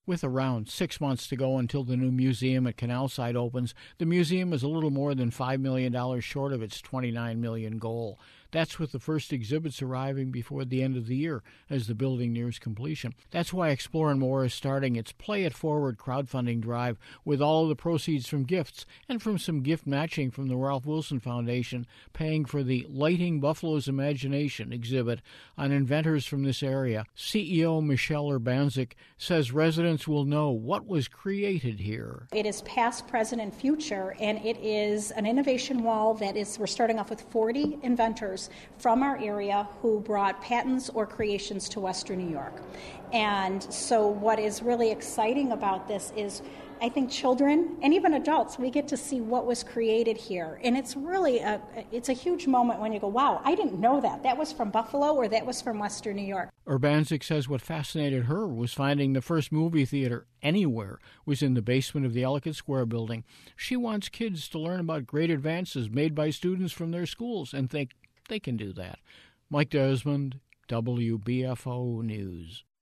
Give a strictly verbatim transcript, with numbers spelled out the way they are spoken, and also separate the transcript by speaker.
Speaker 1: With around six months to go until the new museum at Canalside opens, the museum is a little more than five million dollars short of its twenty-nine million dollars goal. That's with the first exhibits arriving before the end of the year as the building nears completion. That's why Explore and More is starting its Play It Forward crowdfunding drive with all of the proceeds from gifts and from some gift matching from the Ralph Wilson Foundation, paying for the Lighting Buffalo's Imagination exhibit on inventors from this area. C E O Michelle Urbanzik says residents will know what was created here.
Speaker 2: It is past, present, and future, and it is an innovation wall that is, we're starting off with forty inventors from our area who brought patents or creations to Western New York. And so what is really exciting about this is I think children and even adults, we get to see what was created here. And it's really a, it's a huge moment when you go, wow, I didn't know that. That was from Buffalo or that was from Western New York.
Speaker 1: Urbanzik says what fascinated her was finding the first movie theater anywhere was in the basement of the Ellicott Square building. She wants kids to learn about great advances made by students from their schools and think they can do that. Mike Desmond, W B F O News.